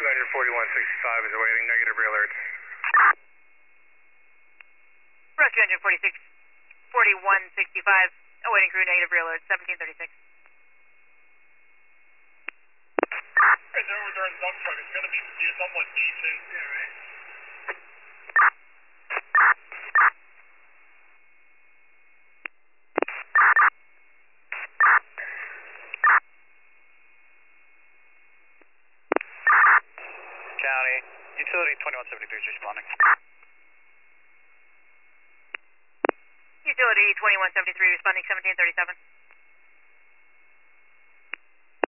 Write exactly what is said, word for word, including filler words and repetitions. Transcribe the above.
two forty-one sixty-five is awaiting negative real alerts. Approach two forty-six, forty-one sixty-five, awaiting crew negative real alert, seventeen thirty-six. Right there with our dump truck, it's going to be somewhat decent. Yeah, right? County, utility twenty-one seventy-three is responding. Utility twenty-one seventy-three responding seventeen thirty-seven.